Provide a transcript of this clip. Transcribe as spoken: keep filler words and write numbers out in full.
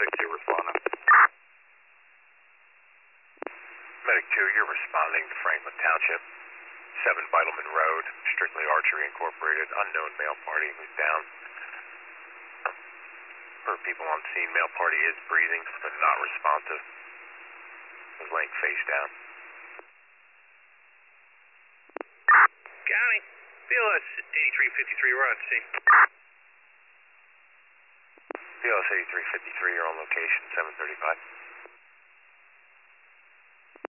Medic two responding. Medic two, you're responding to Franklin Township. seven Vitalman Road, Strictly Archery Incorporated, unknown male party who's down. Per people on scene, male party is breathing, but not responsive. Is laying face down. County, B L S eighty-three fifty-three, we're on scene. B L S eighty-three fifty-three, you're on location, seven thirty-five.